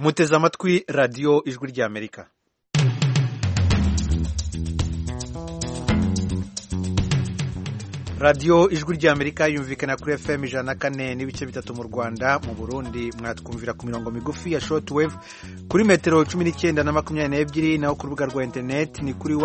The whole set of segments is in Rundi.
muteze amatwi radiyo ijwi ry'Amerika. radiyo ijwi ry'Amerika yumvikana kuri FM 104.3 mu Rwanda. Mu Burundi mwatwumvira ku mirongo migufi ya shortwave kuri metero 19 na 22, naho ku rubuga rwa internet ni kuri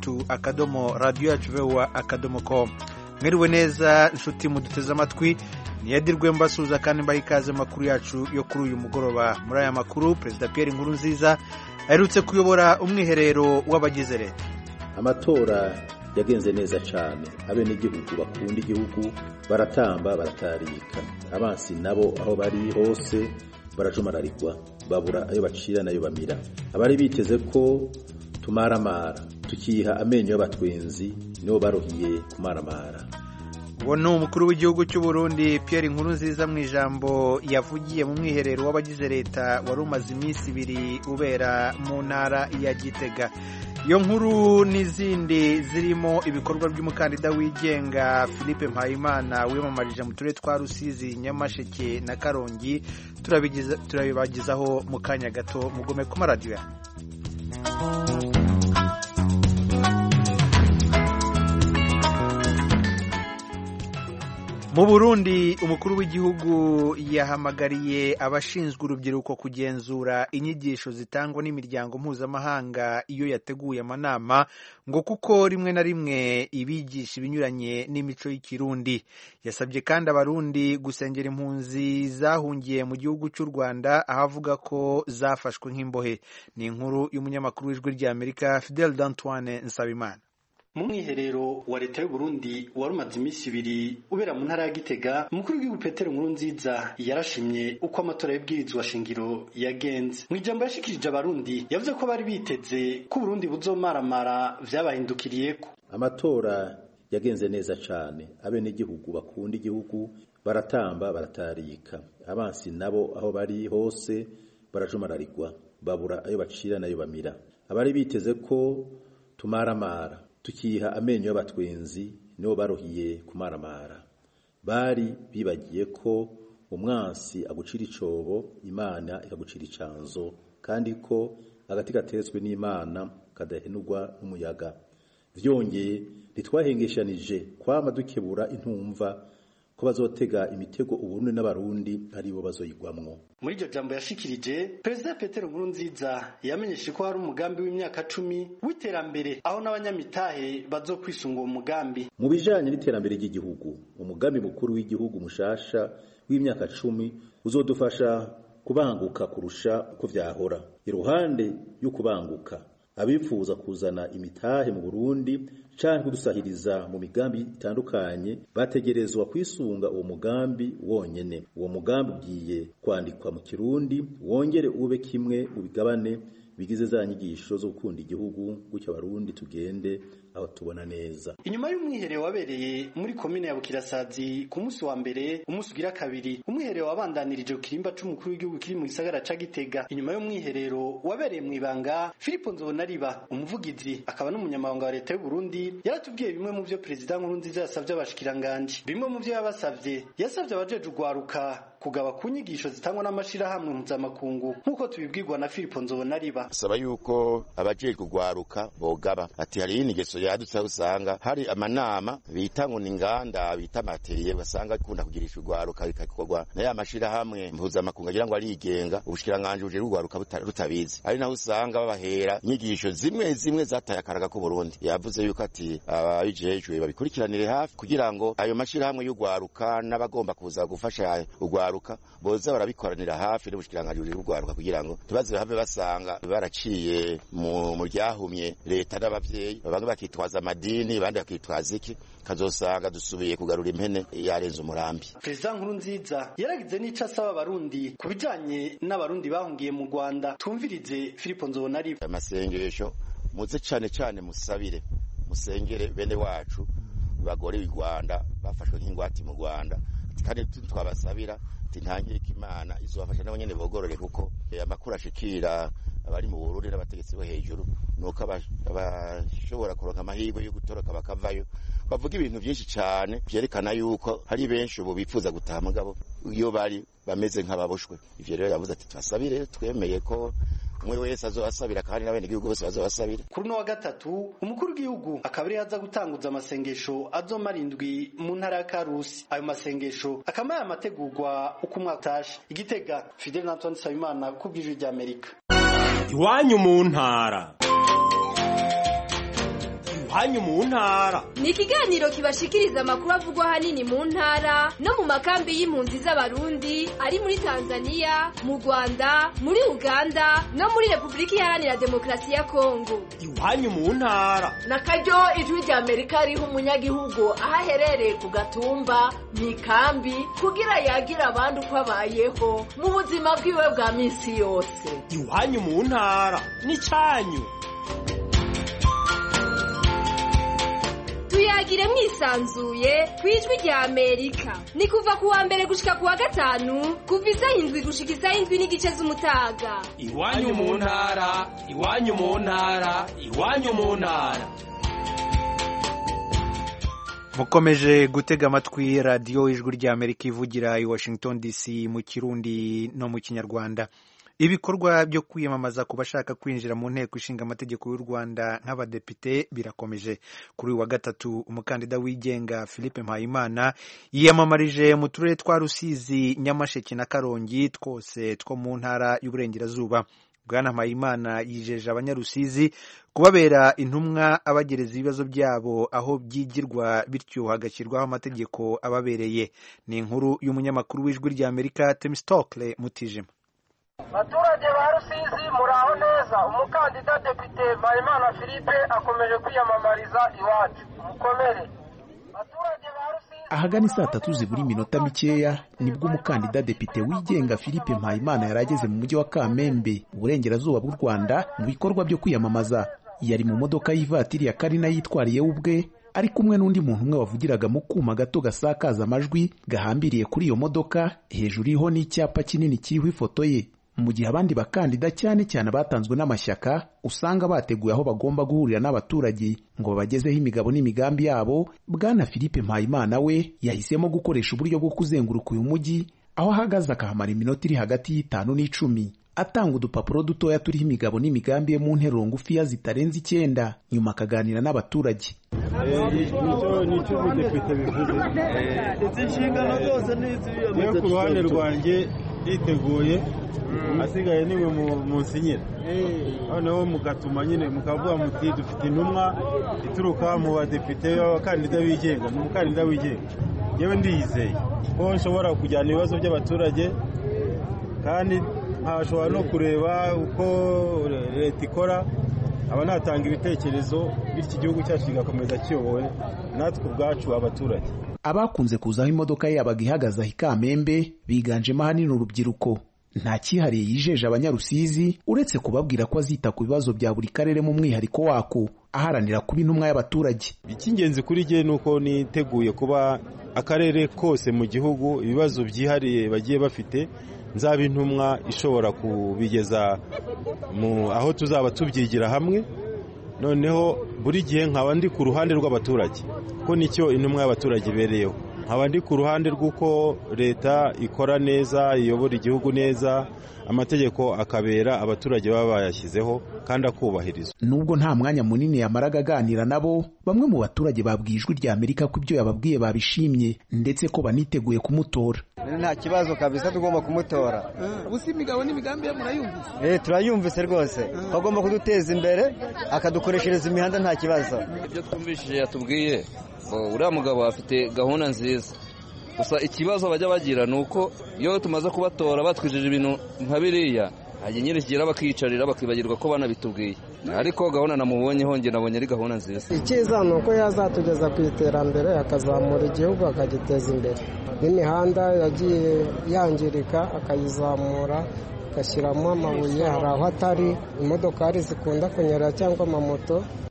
wa3.radio.com. Mwiriwe neza inshuti muduteze amatwi, niyadirwe mbasuza kandi mbaha ikaze makuru yacu yo kuri uyu mugoroba. Muri aya makuru, Perezida Pierre Nkurunziza aherutse kuyobora umwiherero w'abagize leta. Amatora yagenze neza cyane, abenegihugu bakunda igihugu baratamba baratarika, abansi nabo aho bari hose barajumararirwa, babura ayo bacira nayo bamira. Abari biteze ko tumaramara tukiha amenyo y'abatwenzi nibo barohiye kumaramara. Uwo ni umukuru w'igihugu cy'u Burundi Pierre Nkurunziza mu ijambo yavugiye mu mwiherero w'abagize leta wari umaze iminsi 2 ubera mu ntara ya Gitega. Iyo nkuru n'izindi zirimo ibikorwa by'umukandida wigenga Philippe Mpayimana wiyamamarije mu turere twa Rusizi, Nyamasheke na Karongi turabibagizaho mu kanya gato. Mugome ku maradiyo. Mu Burundi, umukuru w'igihugu yahamagariye abashinzwe urubyiruko kugenzura inyigisho zitangwa n'imiryango mpuzamahanga iyo yateguye amanama, ngo kuko rimwe na rimwe ibigisha ibinyuranye n'imico y'ikirundi. Yasabye kandi abarundi gusengera impunzi zahungiye mu gihugu cy'u Rwanda, aho avuga ko zafashwe nk'imbohe. Ni inkuru y'umunyamakuru w'ijwi ry'Amerika Fidel d'Antoine Nsabimana. Mu mwiherero wa leta y'u Burundi wari umaze iminsi 2 ubera mu ntara ya Gitega, umukuru w'igihugu Petero Nkurunziza yarashimye uko amatora y'ibwirizwa shingiro yagenze. Mu ijambo yashikirije abarundi yavuze ko bari biteze ko Burundi buzomaramara vyabahindukiriyeko. Amatora yagenze neza cyane, abenegihugu bakunda igihugu baratamba baratarika, abansi nabo aho bari hose barajumararirwa, babura ayo bacira nayo bamira. Abari biteze ko tumaramara tukiha amenyo y'abatwenzi nibo barohiye kumaramara. Bari bibagiye ko umwansi agucira icobo, Imana ikagucira icanzo, kandi ko agati gatetswe n'Imana kadahenurwa n'umuyaga. Vyongeye ntitwahengeshanije kwama dukebura intumva ko bazotega imitego Uburundi n'abarundi aribo bazoyigwamwo. Muri iryo jambo yashikirije, Perezida Petero Nkurunziza yamenyeshe ko hari umugambi w'imyaka 10 w'iterambere, aho n'abanyamitahe bazokwisunga uwo mugambi. Mu bijanye n'iterambere ry'igihugu, umugambi mukuru w'igihugu mushasha w'imyaka 10 uzodufasha kubanguka kurusha uko vyahora. Iruhande yo kubanguka, abifuza kuzana imitahe mu Burundi canke kudusahiriza mu migambi itandukanye bategerezwa kwisunga uwo mugambi wonyene. Uwo mugambi ugiye kwandikwa mu Kirundi, wongere ube kimwe mu bigabane bigize za nyigisho zo gukunda igihugu, gutyo abarundi tugende aho tubona neza. Inyuma y'umwiherero wabereye muri komine ya Bukirasazi ku munsi wa mbere, umunsi ugira 2, umwiherero wabandanirije ku kirimba c'umukuru w'igihugu kiri mu gisagara ca Gitega. Inyuma y'umwiherero wabereye mu ibanga, Philippe Nzobonariba, umuvugizi akaba n'umunyamabanga wa leta y'u Burundi, yaratubwiye bimwe mu byo Perezida Nkurunziza yasavye abashikiranganje. Bimwe mu byo yabasavye, yasavye abajeje ugwaruka kugaba ku nyigisho zitangwa n'amashirahamwe mpuzamakungu nk'uko tubibwirwa na Philippe Nzobonariba. Saba yuko abajejwe ugwaruka bogaba, ati hari inyigisho yadutse usanga hari amanama bita ngo n'inganda bita materiye, basanga ikunda kugirisha ugwaruka bikakorwa na ya mashirahamwe mpuzamakungu agira ngo arigenga, ubushikiranganje uje ugwaruka rutabizi. Ari naho usanga babahera inyigisho zimwe zataye akaraga ku Burundi. Yavuze yuko ati abajejwe babikurikiranire hafi kugira ngo ayo mashirahamwe y'ugwaruka n'abagomba kuza gufasha ugwaruka boza barabikoranira hafi n'ubushikiranganje uje ugwaruka kugira ngo tubaze have basanga baraciye mu ryahumye leta n'abavyeyi, bamwe bakitwaza amadini abandi bakitwaza iki, kazosanga dusubiye kugarura impene yarenze umurambi. Perezida Nkurunziza yaragize n'ico asaba abarundi kubijanye n'abarundi bahungiye mu Rwanda. Tumvirize Philippe Nzobonariba. Amasengesho muze cyane musabire, musengere bene wacu bagore i Rwanda bafashwe nk'ingwati mu Rwanda, kandi twabasabira ntankeka Imana izobafasha nabo nyene bogorore, kuko amakuru ashikira abari mu bururi n'abategetsi bo hejuru nuko abashobora kuronka amahirwe yo gutoroka bakavayo bavuga ibintu byinshi cyane byerekana yuko hari benshi ubu bifuza gutaha mugabo iyo bari bameze nk'ababoshwe. Ivyo rero yavuze ati twasabire twemeye ko umwe wese azobasabira kandi n'abene igihugu bose bazobasabira. Kuri no wa gatatu umukuru w'igihugu akaba yaza gutanguza amasengesho azomara indwi mu ntara ya Karusi. Ayo masengesho akaba yamategurwa uko umwaka utashe. Igitega, Fidel Antoine Nsabimana ku bw'Ijwi rya Amerika. Iwanyu mu ntara. Iwanyu mu ntara ni ikiganiro kibashikiriza amakuru avugwa hanini mu ntara no mu makambi y'impunzi z'abarundi ari muri Tanzania, mu Rwanda, muri Uganda no muri Republika Iharanira Demokarasi ya Kongo. Iwanyu mu ntara nakaryo Ijwi rya Amerika riha umunyagihugu ahaherereye ku gatumba mu ikambi kugira yagira abandi uko abayeho mu buzima bwiwe bwa minsi yose. Iwanyu mu ntara ni cyanyu. Tuyagire mwisanzuye kwijwi rya Amerika. Ni kuva kuwa mbere gushika kuwa gatanu kuva isaha 7 gushika isaha 7:30 z'umutaga. Iwanyu mu ntara, iwanyu mu ntara, iwanyu mu ntara. Mukomeje gutega amatwi radio Ijwi rya Amerika ivugira i Washington DC mu Kirundi no mu Kinyarwanda. Ibikorwa byo kwiyamamaza ku bashaka kwinjira mu nteko ishinga amategeko y'u Rwanda nk'abadepite birakomeje. Kuri wa gatatu umukandida wigenga Philippe Mpayimana yiyamamarije mu turere twa Rusizi, Nyamasheke na Karongi twose two mu ntara y'Uburengerazuba. Bwana Mpayimana yijeje abanyarusizi kubabera intumwa abagereza ibibazo byabo aho byigirwa bityo hagashyirwaho amategeko ababereye. Ni inkuru y'umunyamakuru w'Ijwi rya Amerika Temistokle Mutijima. Baturage ba Rusizi muraho neza. Umukandida Depite Mpayimana Philippe akomeje kwiyamamariza iwacu. Mukomere. Baturage ba Rusizi. Ahagana saa 3 ziburi minota mikeya nibwo umukandida Depite wigenga Philippe Mpayimana yarageze mu mujyi wa Kamembe, Uburengerazuba bw'u Rwanda, mu bikorwa byo kwiyamamaza. Yari mu modoka y'ivatiri ya Karina yitwariye ubwe, ari kumwe n'undi muntu umwe wavugiraga mu kuma gato gasakaza amajwi gahambiriye kuri iyo modoka, hejuru iriho n'icyapa kinini kiriho ifoto ye. Mu gihe abandi bakandida cyane cyane batanzwe n'amashyaka usanga bateguye aho bagomba guhurira n'abaturage ngo babagezeho imigabo n'imigambi yabo, Bwana Philippe Mpayimana we yahisemo gukoresha uburyo bwo kuzenguruka uyu mujyi, aho ahagaze akahamara iminota iri hagati y'5 n'10 atanga udupapuro dutoya turiho imigabo n'imigambi ye mu nteruro ngufiya zitarenze 9, nyuma akaganira n'abaturage. Nicyo Depite bivuze ndetse inshingano zose n'izo ku ruhande rwanjye yiteguye, asigaye niwe musinyira noneho mugatuma nyine mukavuga muti dufite intumwa ituruka mu badepite b'abakandida bigenga. Mu mukandida wigenga yewe ndiyizeye ko nshobora kujyana ibibazo by'abaturage kandi nkashobora no kureba uko leta ikora, aba natanga ibitekerezo bityo igihugu cyacu kigakomeza kiyobowe natwe ubwacu abaturage. Abakunze kuzaho imodoka ye yabaga ihagaze aho Kamembe biganjemo ahanini urubyiruko. Nta cyihariye yijeje abanyarusizi uretse kubabwira ko azita ku bibazo bya buri karere mu mwihariko wako, aharanira kuba intumwa y'abaturage. Icy'ingenzi kuri jye nuko niteguye kuba akarere kose mu gihugu ibibazo byihariye bagiye bafite nzaba intumwa ishobora kubigeza aho tuzaba tubyigira hamwe, noneho buri gihe nkaba ndi ku ruhande rw'abaturage ko nicyo intumwa y'abaturage ibereyeho. Nkaba ndi ku ruhande rw'uko leta ikora neza, iyobora igihugu neza, amategeko akabera abaturage baba bayashyizeho kandi akubahirizwa. Nubwo nta mwanya munini yamaraga aganira nabo, bamwe mu baturage babwiye Ijwi rya Amerika ko ibyo yababwiye babishimye ndetse ko baniteguye kumutora. Nta kibazo kabisa, tugomba kumutora. Ubusi imigabo n'imigambi ye murayumvise? Turayumvise rwose. Bagomba kuduteza imbere akadukoreshereza imihanda nta kibazo. Ibyo twumvishije yatubwiye uriya mugabo afite gahunda nziza. Gusa ikibazo bajya bagira nuko iyo tumaze kubatora batwijeje ibintu nka biriya hajye nyirikigera bakicarira bakibagirwa ko banabitubwiye. Ariko gahunda namubonyeho nge nabonye ari gahunda nziza. Icyiza nuko yazatugeza ku iterambere, akazamura igihugu akagiteza imbere. N'imihanda yagiye yangirika akayizamura, agashyiramo amabuye hari aho atari, imodokari zikunda kunyura cyangwa amamoto.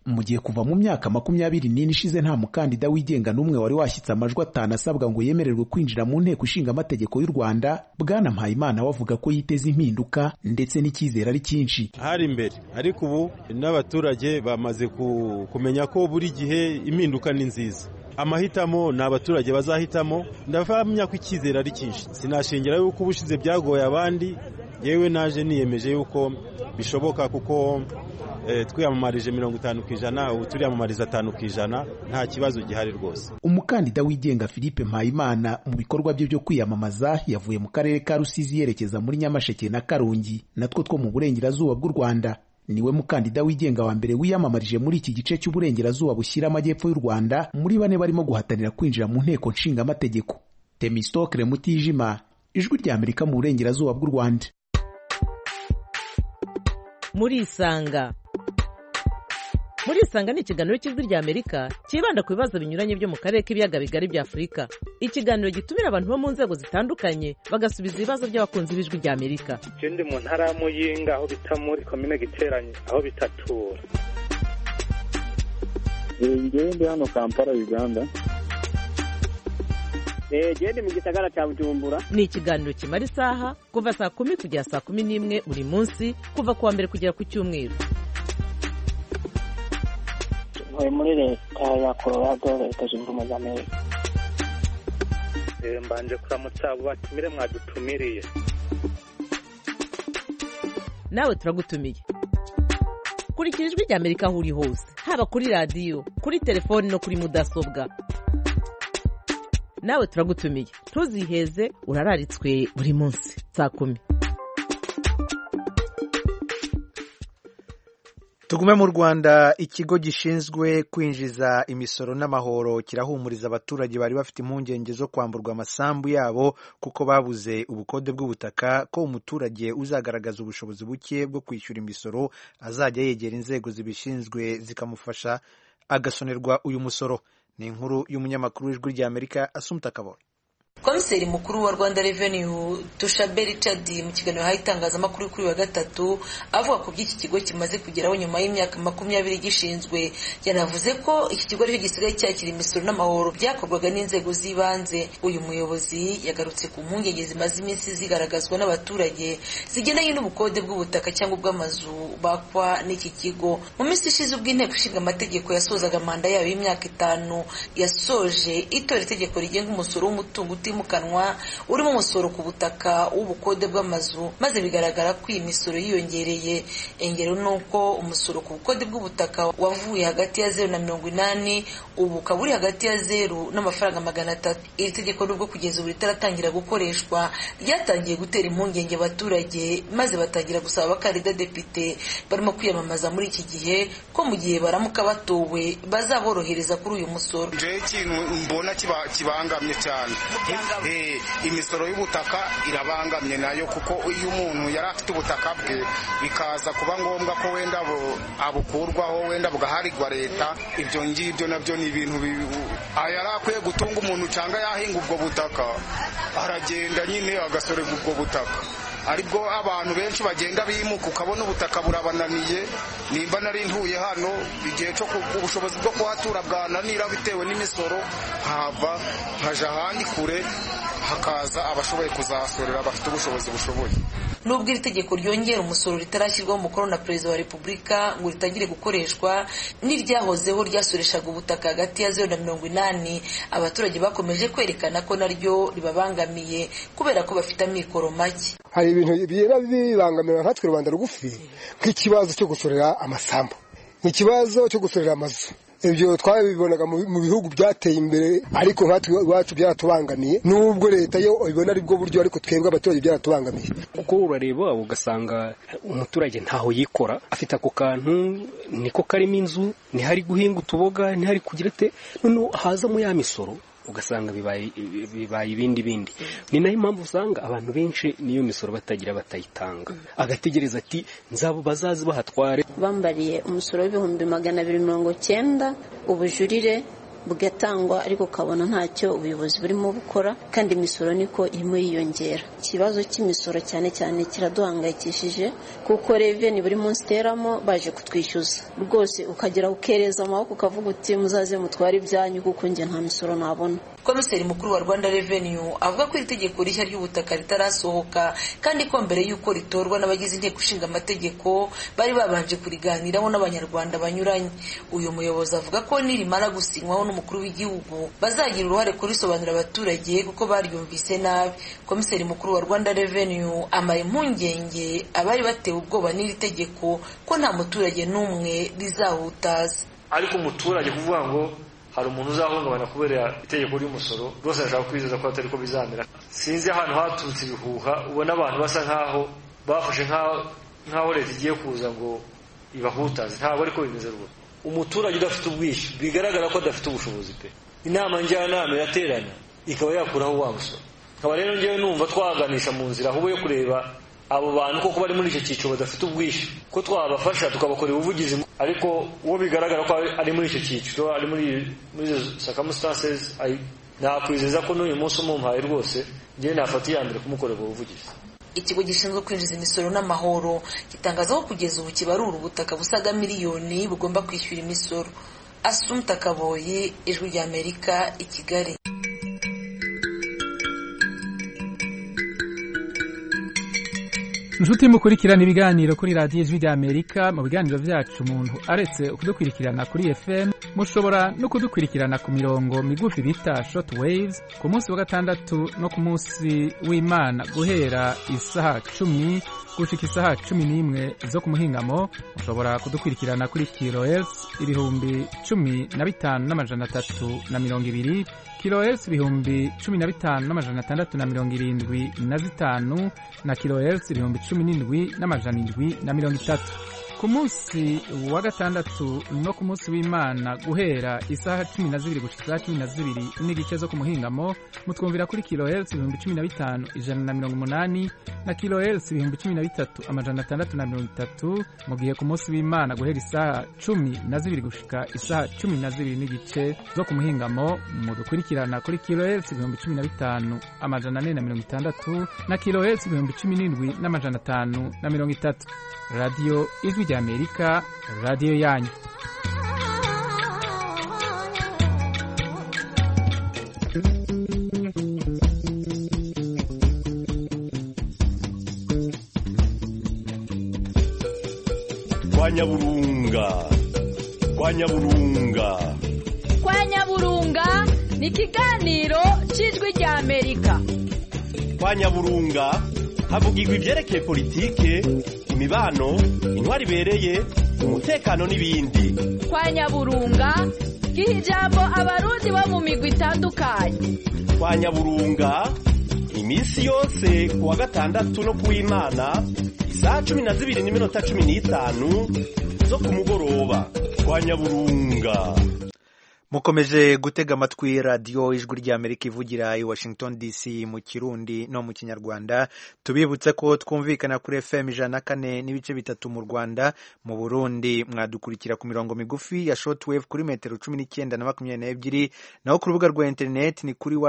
mu gihe kuva mu myaka 24 ishize nta mukandida wigenga n'umwe wari washyitse amajwi 5 asabwa ngo yemererwe kwinjira mu nteko ishinga amategeko y'u Rwanda. Bwana Mpayimana wavuga ko yiteze impinduka ndetse n'icyizere ari cyinshi. Hari imbere ariko ubu n'abaturage bamaze kumenya ko buri gihe impinduka ni nziza. Amahitamo ni abaturage bazahitamo, ndavamya ko icyizere ari cyinshi. Sinashingira yuko ubushize byagoye abandi, yewe naje niyemeje yuko bishoboka kuko twiyamamarije 50%, ubu turiyamamariza 5%, nta kibazo gihari rwose. Umukandida wigenga Philippe Mpayimana mu bikorwa bye byo kwiyamamaza yavuye mu karere ka Rusizi yerekeza muri Nyamasheke na Karongi, natwo two mu burengerazuba bw'u Rwanda. Niwe mukandida wigenga wa mbere wiyamamarije muri iki gice cy'uburengerazuba bushyira amajyepfo y'u Rwanda muri bane barimo guhatanira kwinjira mu nteko nshinga amategeko. Temistokle Mutijima, Ijwi rya Amerika mu burengerazuba bw'u Rwanda. Muri Isanga ni ikiganiro cy'Ijwi rya Amerika kibanda ku bibazo binyuranye byo mu karere k'ibiyaga bigari bya Afurika. Ikiganiro gitumira abantu bo mu nzego zitandukanye bagasubiza ibibazo by'abakunzi b'Ijwi rya Amerika. Ikindi mu ntara ya Muyinga aho bita muri komine Giteranye aho bitatura. Ngende hano Kampala Uganda. Gende mu gisagara cya Bujumbura. Ni ikiganiro kimara isaha kuva saa 10 kugera saa 11 buri munsi kuva kuwa mbere kugera ku cyumweru. Muri leta ya Colorado, Leta Zunze Ubumwe za Amerika. Mbanje kuramutsa abo batumire mwadutumiriye. Nawe turagutumiye. Kurikira Ijwi rya Amerika aho uri hose, haba kuri radio, kuri telefoni no kuri mudasobwa. Nawe turagutumiye. Ntuziheze, urararitswe buri munsi saa 10. Tugume mu Rwanda. Ikigo gishinzwe kwinjiza imisoro n'amahoro kirahumuriza abaturage bari bafite impungenge zo kwamburwa amasambu yabo kuko babuze ubukode bw'ubutaka ko umuturage uzagaragaza ubushobozi buke bwo kwishyura imisoro azajya yegera inzego zibishinzwe zikamufasha agasonerwa uyu musoro. Ni inkuru y'umunyamakuru w'Ijwi rya Amerika Assumpta Kaboyi. Komiseri mukuru wa Rwanda Revenue Tushabe Richard mu kiganiro hayitangazamakuru kuri wa gatatu avuga ko by'iki kigo kimaze kugeraho nyuma y'imyaka 20 gishinzwe. Yanavuze ko iki kigo aricyo gisigaye cyakira imisoro n'amahoro byakorwaga n'inzego z'ibanze. Uyu muyobozi yagarutse ku mpungenge zimaze iminsi zigaragazwa n'abaturage zigendanye n'ubukode bw'ubutaka cyangwa ubw'amazu bakwa n'iki kigo. Mu minsi ishize ubw'inteko ishinga amategeko yasozaga manda yayo y'imyaka 5 yasoje itora itegeko rigenga umusoro w'umutungo utimukanwa urimo umusoro ku butaka w'ubukode bw'amazu, maze bigaragara ko iyi misoro yiyongereye. Engero nuko umusoro ku bukode bw'ubutaka wavuye hagati ya 0 na 80 ubu kaburi hagati ya 0 n'amafaranga 300. Iri tegeko nubwo kugeza ubu ritaratangira gukoreshwa ryatangiye gutera impungenge abaturage, maze batangira gusaba abakandida depite barimo kwiyamamaza muri iki gihe ko mu gihe baramuka batowe bazaborohereza kuri uyu musoro. Ikintu mbona kibangamye cyane imisoro y'ubutaka irabangamye nayo, kuko iyo umuntu yari afite ubutaka bwe bikaza kuba ngombwa ko wenda abukurwaho wenda bugaharirwa leta, ibyo ngibyo nabyo ni ibintu yari akwiye gutunga umuntu cyangwa yahinga ubwo butaka aragenda nyine agasorerwa ubwo butaka. Aribwo abantu benshi bagenda bimuka ukabona ubutaka burabananiye. Nimba nari ntuye hano igihe cyo ubushobozi bwo kuhatura bwananira bitewe n'imisoro, hava haja ahandi kure hakaza abashoboye kuzasorera bafite ubushobozi bushoboye. Nubwo iri tegeko ryongera umusoro ritarashyirwaho umukono na Perezida wa Repubulika ngo ritangire gukoreshwa, n'iryahozeho ryasoreshaga ubutaka hagati ya 0 na 80, abaturage bakomeje kwerekana ko naryo ribabangamiye kubera ko bafite amikoro make. Hari ibintu bibangamira nkatwe Rwanda rugufi nk'ikibazo cyo gusorera amasambu, nk'ikibazo cyo gusorera amazu. Ibyo twabibonaga mu bihugu byateye imbere, ariko nkatwe iwacu byaratubangamiye. Nubwo leta yo ibona ari bwo buryo, ariko twebwe abaturage byaratubangamiye. Uko urareba ugasanga umuturage ntaho yikora, afite ako kantu niko karimo inzu, ntihari guhinga utuboga, ntihari kugira te, none hazamo ya misoro ugasanga bibaye ibindi. Ni nayo impamvu usanga abantu benshi niyo misoro batagira batayitanga, agategereza ati nzabo bazazi bahatware. Bambariye umusoro w'ibihumbi 290, ubujurire bugatangwa ariko ukabona ntacyo ubuyobozi burimo bukora kandi imisoro niko irimo yiyongera. Ikibazo cy'imisoro cyane cyane kiraduhangayikishije kuko reveni buri munsi iteramo baje kutwishyuza rwose ukagera ukereza amaboko ukavuga uti muzaze mutware ibyanyu kuko njye nta misoro nabona. Komiseri mukuru wa Rwanda Revenue avuga ko itegeko rishya ry'ubutaka ritarasohoka kandi ko mbere y'uko ritorwa n'abagize inteko ishinga amategeko bari babanje kuriganiraho n'abanyarwanda banyuranye. Uyu muyobozi avuga ko nirimara gusinywaho n'umukuru w'igihugu bazagira uruhare kurisobanurira abaturage kuko baryumvise nabi. Komiseri mukuru wa Rwanda Revenue amara impungenge abari batewe ubwoba n'iri tegeko ko nta muturage n'umwe rizahutaza. Ariko umuturage kuvuga ngo hari umuntu uzahungabana kubera itegeko ry'umusoro rwose ashaka kwizeza ko atari ko bizamera. Sinzi ahantu haturutse ibihuha ubona abantu basa nkaho bafashe nkaho leta igiye kuza ngo ibahutaze. Ntabwo ariko bimeze rwose. Umuturage udafite ubwishyu bigaragara ko adafite ubushobozi pe, inama njyanama yaterana ikaba yakuraho wa musoro. Nkaba rero ngewe numva twaganisha mu nzira ahubwo yo kureba abo bantu koko bari muri icyo cyiciro badafite ubwishyu ko twabafasha tukabakorera ubuvugizi, ariko uwo bigaragara ko ari muri icyo cyiciro ari muri circumstances nakwizeza ko n'uyu munsi umumpaye rwose ngewe nafata iya mbere kumukorera ubuvugizi. Ikigo gishinzwe kwinjiza imisoro n'amahoro gitangaza ko kugeza ubu kibarura ubutaka busaga miliyoni bugomba kwishyura imisoro. Assumpta Kaboyi, Ijwi ry'Amerika, i Kigali. Inshuti mukurikirana ibiganiro kuri radiyo Ijwi ry'Amerika. Mu biganiro byacu umuntu aretse kudukurikirana kuri FM mushobora no kudukurikirana ku mirongo migufi bita short waves ku munsi wa gatandatu no ku munsi w'Imana guhera isaha 10 gushika isaha 11 zo ku muhingamo. Mushobora kudukurikirana kuri kilohertz 15,320 kilohertz 15,675 na kilohertz 17,730. Ku munsi wa gatandatu no ku munsi w'Imana guhera isaha 12 gushika 12 n'igice zo ku muhingamo mutwumvira kuri kilohertz 15,180 na kilohertz 13,630. Mu gihe ku munsi w'Imana guhera isaha 12 gushika isaha 12 n'igice zo ku muhingamo mudukurikirana kuri kilohertz 15,460 na kilohertz 17,530. Radio Ijwi ry'Amerika, radio yanyu. Kwa Nyaburunga ni ikiganiro cy'Ijwi ry'Amerika. Kwa Nyaburunga havugirwa ivyerekeye politike, imibano, intwari ibereye, umutekano n'ibindi. Kwa Nyaburunga giha ijambo abarundi bo mu migwi itandukanye. Kwa Nyaburunga iminsi yose kuwa gatandatu no kuw'Imana isaha 12:15 zo ku mugoroba. Kwa Nyaburunga. Mukomeje gutega amatwi radiyo Ijwi ry'Amerika ivugira i Washington DC mu Kirundi no mu Kinyarwanda. Tubibutse ko twumvikana kuri FM 104.3 mu Rwanda. Mu Burundi mwadukurikira ku mirongo migufi ya shortwave kuri metero 19 na 22, naho ku rubuga rwa internet ni kuri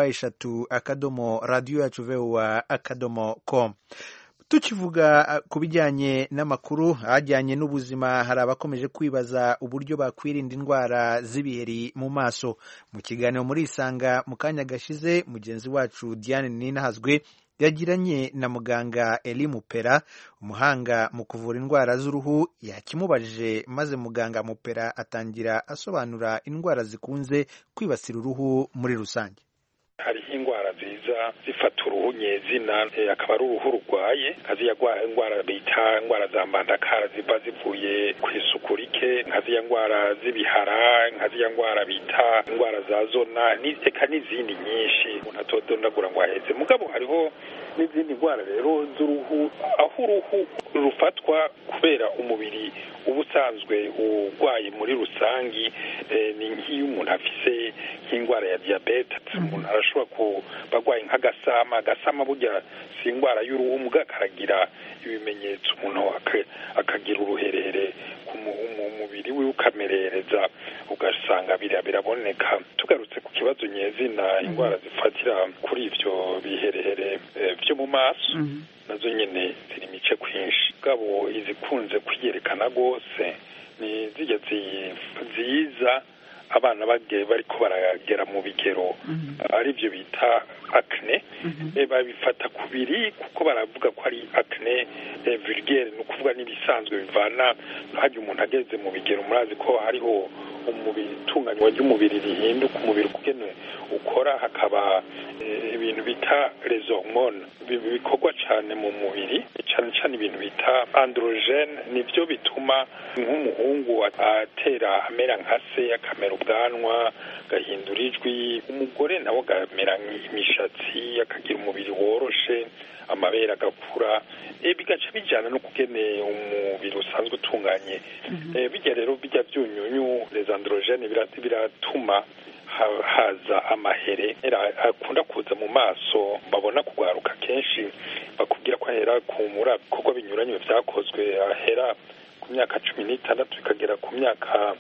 wa@radioyacu.com. Tukivuga ku bijyanye n'amakuru ajyanye n'ubuzima, hari abakomeje kwibaza uburyo bakwirinda indwara z'ibiheri mu maso. Mu kiganiro muri Isanga mu kanya gashize, mugenzi wacu Diane Ninahazwe yagiranye na muganga Eli Mupera, umuhanga mu kuvura indwara z'uruhu. Yakimubajije maze muganga Mupera atangira asobanura indwara zikunze kwibasira uruhu muri rusange. Hariho indwara ziza zifata uruhu nyezina, akaba ari uruhu rurwaye, nkaziya indwara bita indwara za mbandakara ziva zivuye ku isuku rike, nkaziya ndwara z'ibihara, nkaziya ndwara bita indwara za zona, eka n'izindi nyinshi umuntu atodondagura ngo aheze. Mugabo hariho n'izindi ndwara rero z'uruhu, aho uruhu rufatwa kubera umubiri uba usanzwe urwaye muri rusangi. Ni nk'iyo umuntu afise nk'indwara ya diyabete, umuntu arashobora kubagwaye agasama burya si indwara y'uruhu, muga karagira ibimenyetso, umuntu akagira uruherere mu mubiri umubiri wiwe ukamerereza ugasanga biraboneka. Tugarutse ku kibazo nyezina indwara zifatira kuri ivyo biherehere vyo mu maso nazo nyene ziri mice kwinshi gabo izikunze kwiyerekana gose ni zijya ziza abana bariko baragera mu bigero ari byo bita acne babifata kubiri kuko baravuga ko ari acne vulgaire no kuvuga nibisanzwe bivana hajya umuntu ageze mu bigero murazi ko hariho umubiri itunganywa ry'umubiri rihinduka umubiri kugene ukora hakaba ibintu bita les hormones bikorwa cyane mu mubiri cyane ibintu bita androgene nivyo bituma nk'umuhungu atera amera nka se akamera ubwanwa gahindura ijwi umugore nawe agamera imishatsi akagira umubiri woroshe amabere agakura bigaca bijyana no kugene umubiri usanzwe utunganye bijya rero bijya byunyunyu les androgene biratuma haza amahere akunda kuza mu maso babona kugwaruka kenshi bakubwira ko ahera ku bikorwa binyuranye vyakozwe ahera ku myaka 16 bikagera ku myaka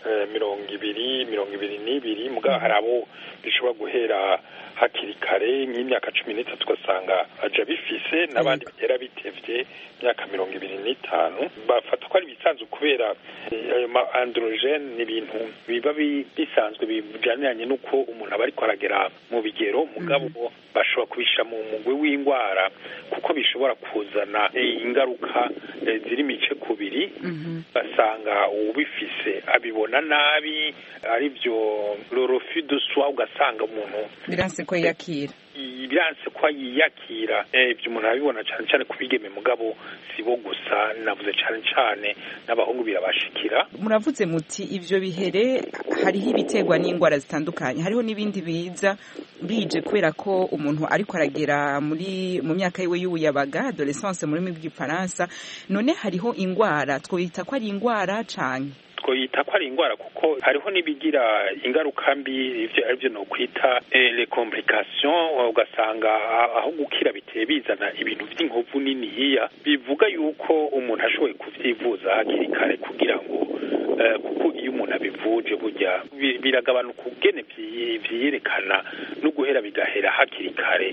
22 muga harabo bishobora guhera hakiri kare nk'imyaka 13 tugasanga aja bifise n'abandi bigera bitevye myaka 25 bafata ko ari bisanzwe kubera ayo androgene ni ibintu biba bisanzwe bijyaniranye nuko umuntu aba ariko aragera mu bigero mugabo bashobora kubisha mu mugwi w'indwara kuko bishobora kuzana ingaruka ziri mice kubiri basanga ubifise abibona nabi ari byo refus de soi ugasanga umuntu biranse ko yakira biranse ko yiyakira ibyo umuntu abibona cyane kubigeme mugabo sibo gusa navuze cyane n'abahungu birabashikira. Muravuze muti ivyo bihere hariho ibiterwa n'indwara zitandukanye hariho n'ibindi biza bije kubera ko umuntu ariko aragera mu myaka yiwe y'ubuyabaga adolescence muri bw'ifaransa none hariho indwara twita ko ari indwara canke twoyita ko ari indwara kuko hariho nibigira ingaruka mbi ivyo arivyo no kwita les complications ugasanga aho gukira biteye bizana ibintu by'inkovu nini hiya bivuga yuko umuntu ashoboye kuvyivuza hakiri kare kugira ngo kuko iyo umuntu abivuje burya biragabanuka ugene vyiyerekana no guhera bigahera hakiri kare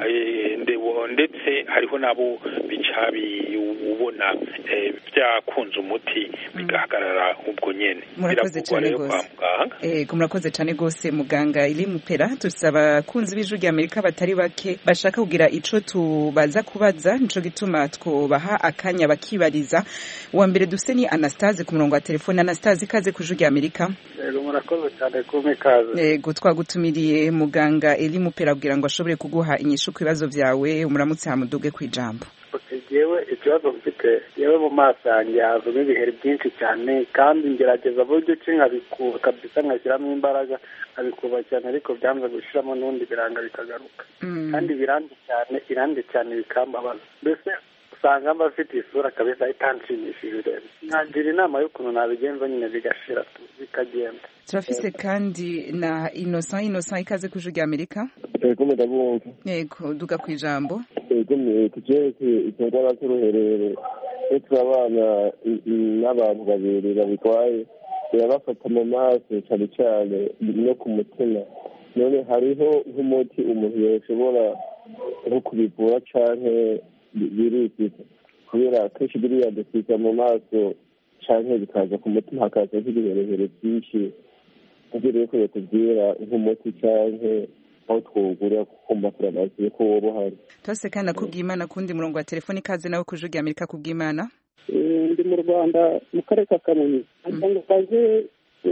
ndetse hariho nabo bica ubona byakunze umuti bigahagarara ubwo nyene. Murakoze cyane gose murakoze cyane gose muganga Ili Mupera tusaba kunzi b'ijwi ry'Amerika batari bake bashaka kugira ico tubaza kubaza nico gituma twobaha akanya bakibariza wa mbere dufite ni Anastase ku murongo wa telefone. Anastase ikaze ku ijwi ry'Amerika. Yego murakoze cyane kumikaze. Yego twagutumiriye muganga Ili Mupera kugira ngo ashobore kuguha inyishu ku bibazo vyawe umuramutse hamuduge ku ijambo. Jewe ikibazo mfite yewe mu maso yanjye hazamo ibiheri byinshi cyane kandi ngerageza buryo ki nkabikuba kabisa nkashyiramo imbaraga nkabikuba cyane ariko byanze gushiramo n'ubundi biranga bikagaruka kandi irande cyane bikambabaza mbese usanga mba afite isura kabisa itanshimishije rero nkagira inama y'ukuntu nabigenza nyine bigashira bikagenda. Turafise kandi na Innocent ikaze ku ijwi ry'Amerika. Yego ndabumva. Yego duga ku ijambo. Yego tujeke itangwa cy'uruherere twabana n'abantu babiri babitwaye birabafata mu maso cyane no ku mutima none hariho nk'umuti umuntu yashobora nko kubivura canke birifite kubera kenshi biriya dufite mu maso canke bikaza ku mutima hakaza nk'ibiherehere byinshi rero ko yatubwira nk'umuti canke aho twogura kumva turamaze ko woba hari tose kandi akubwimana kundi murongo wa telefone ikaze nawe ku ijwi ry'Amerika kubwimana. Ndi mu Rwanda mu karere ka Kamonyi cyangwa kaje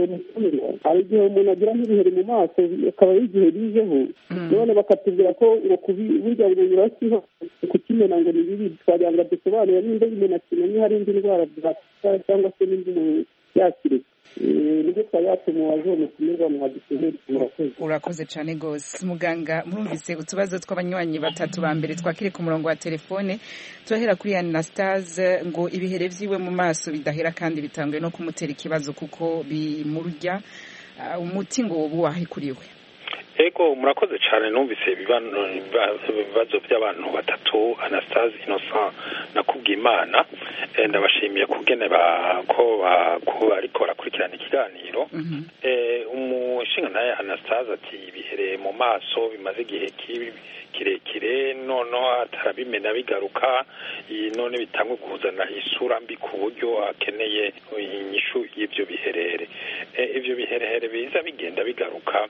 hari igihe umuntu agira nk'ibiheri mu maso akaba y'igihe bijeho none bakatubwira ko ngo burya ngo urasiho kukimena ngo ni bibi twagira ngo dusobanure nimba umuntu akimenye hari indi ndwara cyangwa se n'indi muntu yakirika nibyo twayatuma wazone kumirwa mu hadisiheri. Urakoze cyane gose muganga murumvise utubazo tw'abanywanyi batatu ba mbere twakire ku murongo wa telefone turahera kuri Anastase ngo ibihere vyiwe mu maso bidahera kandi bitangwe no kumutera ikibazo kuko bimurya umuti ngo wobu wahikuriwe. ego murakoze cyane numvise ibibazo by'abantu batatu Anastase Innocent na Kubwimana ndabashimiye kugene ko ariko barakurikirana ikiganiro umushinga naye Anastase ati bihereye mu maso bimaze igihe kirekire noneho atarabimena bigaruka none bitangwe kuzana isura mbi ku buryo akeneye inyishu y'ibyo biherere ibyo biherehere biza bigenda bigaruka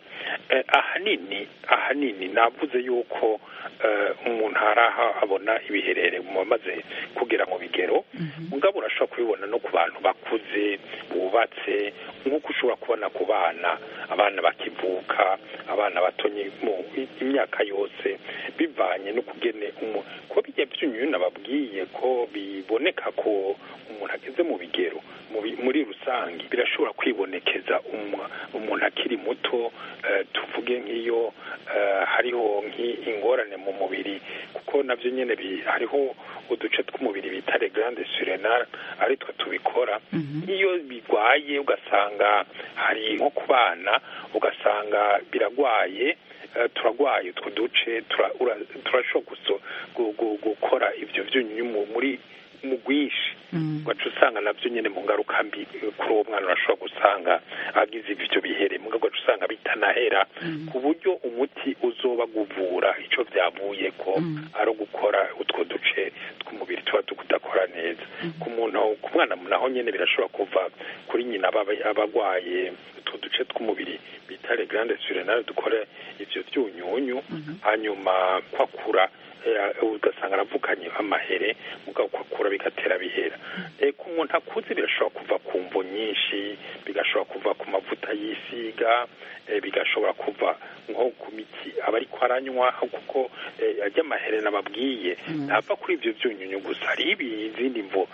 ahanini navuze yuko umuntu haraha abona ibiherere mumaze kugira mu bigero mugabo urashobora kubibona no ku bantu bakuze bubatse nk'uko ushobora kubona ku abana bakivuka abana batonye mu imyaka yose bivanye no kugene ko bijya by'unyuye nababwiye ko biboneka ko umuntu ageze mu bigero muri rusange birashobora kwibonekeza umuntu akiri muto tuvuge nk'iyo hariho ingorane mu mubiri kuko navyo nyene hariho uduce tw'umubiri bita les glandes surrénales ari twe tubikora iyo bigwaye ugasanga hari nko ku bana ugasanga biragwaye turagwaye utwo duce turashobora gukora ivyo vyunyunyu muri mugwishi wacu usanga navyo nyene mu ngaruka mbi kuri uwo mwana urashobora gusanga agize ivyo bihere mugabo usanga bitanahera ku buryo umuti uzoba guvura ico vyavuye ko ari gukora utwo duce tw'umubiri tuba tukudakora neza ku mwana naho nyene birashobora kuva kuri nyina abagwaye utwo duce tw'umubiri bita les glandes surrénales dukora ivyo vyunyunyu hanyuma kwakura ugasanga aravukanye amahere mugabo kwakura bigatera bihera ku muntu akuze birashobora kuva ku mvo nyinshi bigashobora kuva ku mavuta yisiga bigashobora kuva nko ku miti aba ariko aranywa kuko ajya amahere nababwiye ntapfa kuri ibyo byunyunyu gusa hari izindi mvo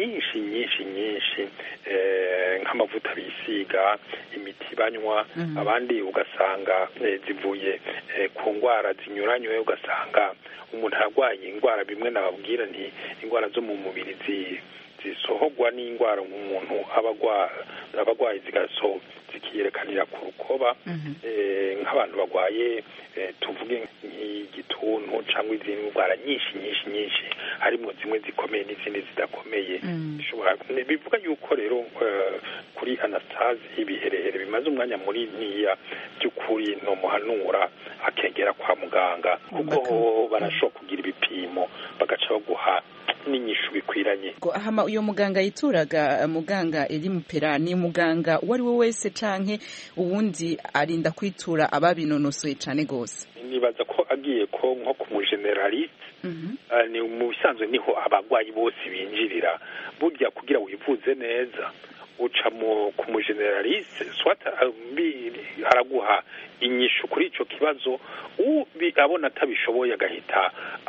nyinshi nk'amavuta bisiga imiti banywa abandi ugasanga zivuye ku ndwara zinyuranywe ugasanga umuntu arwaye indwara bimwe nababwira nti indwara zo mu mubiri zisohogwa n'indwara nk'umuntu abagwaye zikiyerekanira ku rukoba nk'abantu bagwaye tuvuge nk'igituntu cyangwa izindi ndwara nyinshi harimo zimwe zikomeye n'izindi zidakomeye bivuga yuko rero kuri Anastase ibiherehere bimaze umwanya muri niya by'ukuri no muhanura akegera kwa muganga kuko barashobora kugira ibipimo bagaca baguha n'inyishu bikwiranye. Hama uyo muganga yituraga muganga Elimupera ni muganga uwo ari we wese canke ubundi arinda kwitura ababinonosoye cane gose? Nibaza ko agiye ko nko ku mugeneraliste ni mu bisanzwe niho abagwayi bose binjirira burya kugira wivuze neza uca ku mugeneraliste swata araguha inyishu kuri ico kibazo abona atabishoboye agahita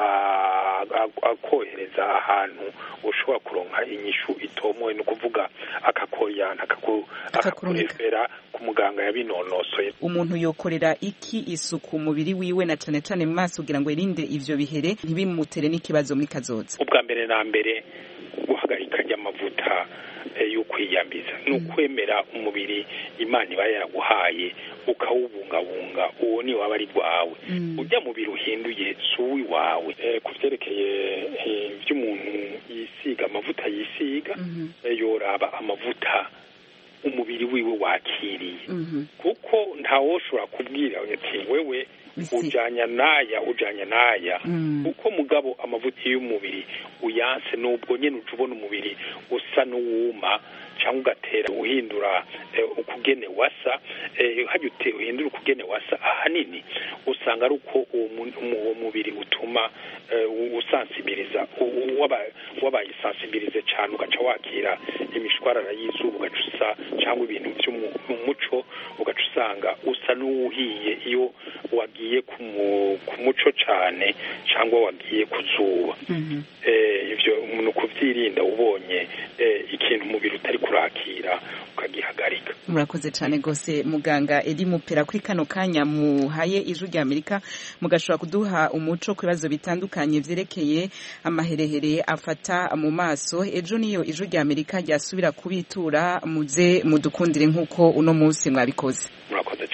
akohereza ahantu ushobora kuronka inyishu itomoye no kuvuga akakoyana akakurefera ku muganga yabinonosoye. Umuntu yokorera iki isuku umubiri wiwe na cane cane mu maso kugira ngo irinde ivyo bihere ntibimutere n'ikibazo muri kazoza? Ubwa mbere na mbere guhagarika ry'amavuta y'ukwiyambiza n'ukwemera umubiri Imana iba yaraguhaye ukawubungabunga uwo ni waba ari rwawe ujya mubiri uhinduye suwi wawe ku vyerekeye vy'umuntu yisiga amavuta yisiga yoraba amavuta umubiri wiwe wakiriye kuko ntawoshobora kubwira ati wewe ujanya naya uko mugabo amavuta y'umubiri uyanse nubwo nyene ujubona umubiri usa n'uwuma cyangwa ugatera uhindura ukugene wasa hajya uhindura ukugene wasa ahanini usanga ari uko uwo mubiri utuma usansibiriza wabaye sensibilize cyane ugaca wakira imishwarara y'izuba ugaca usa cyangwa ibintu by'umuco ugaca usanga usa n'uwuhiye iyo wagiye ku muco cyane cyangwa wagiye ku zuba ivyo umuntu kuvyirinda ubonye ikintu umubiri utari kurakira ukagihagarika. Murakoze cyane gose muganga Elimupera kuri kano kanya muhaye ijwi rya Amerika mugashobora kuduha umuco ku bibazo bitandukanye vyerekeye amaherehere afata mu maso. Ejo niyo ijwi rya Amerika ryasubira kubitura muze mudukundire nk'uko uno munsi mwabikoze. Murakoze.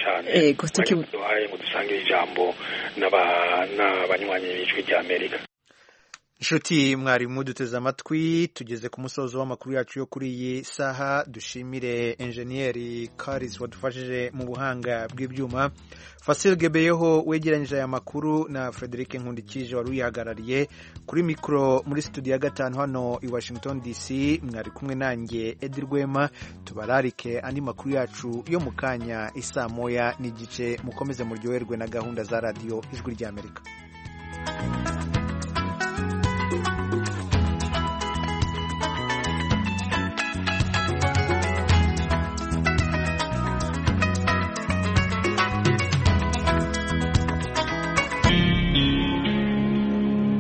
cyane duhaye ngo dusangire ijambo n'abanywanyi b'ijwi rya Amerika. Inshuti mwarimu duteze amatwi, tugeze ku musozo w'amakuru yacu yo kuri iyi saha. Dushimire enjeniyeri Karis wadufashije mu buhanga bw'ibyuma, Fasil Gebeyeho wegeranyije aya makuru, na Frederic Nkundikije wari uyihagarariye kuri mikoro muri studio ya 5 hano i Washington DC. Mwari kumwe nanjye Edi Rwema. Tubararike andi makuru yacu yo mu kanya 1:30. Mukomeze muryoherwe na gahunda za radio Ijwi ry'Amerika.